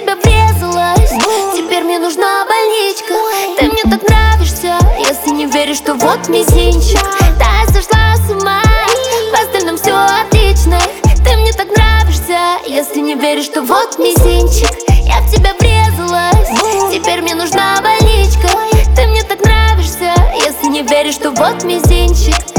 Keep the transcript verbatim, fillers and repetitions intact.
тебя врезалась. Теперь мне нужна больничка. Ты мне так нравишься, если не веришь, то вот мизинчик.